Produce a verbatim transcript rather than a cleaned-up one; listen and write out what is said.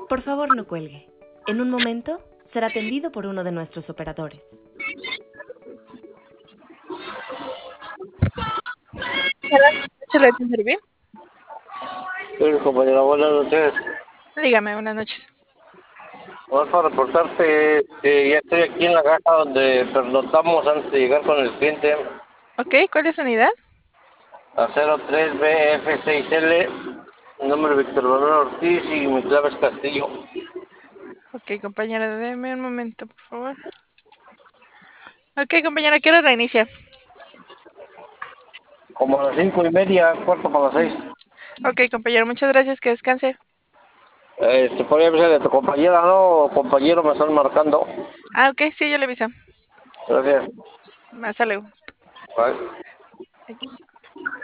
Por favor, no cuelgue. En un momento será atendido por uno de nuestros operadores. ¿Se le atiende bien? Sí, compañera, buenas noches. Dígame, buenas noches. Vamos para reportarte que ya estoy aquí en la caja donde pernoctamos antes de llegar con el cliente. Ok, ¿cuál es su unidad? A cero tres B F seis L, mi nombre es Víctor Manuel Ortiz y mi clave es Castillo. Ok, compañera, deme un momento, por favor. Ok, compañera, ¿qué hora reinicia? Como a las cinco y media, cuarto para las seis. Ok, compañero, muchas gracias, que descanse. Eh, te podría avisar de tu compañera, ¿no? O compañero, me están marcando. Ah, ok, sí, yo le aviso. Gracias. Hasta luego. Bye. Aquí.